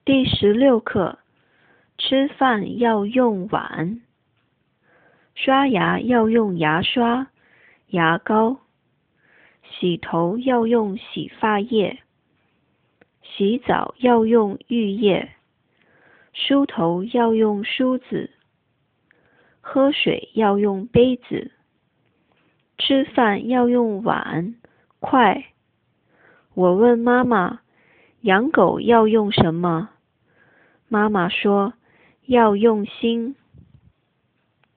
第16课，吃饭要用碗，刷牙要用牙刷、牙膏，洗头要用洗发液，洗澡要用浴液，梳头要用梳子，喝水要用杯子，吃饭要用碗、筷。我问妈妈，养狗要用什么？妈妈说，要用心。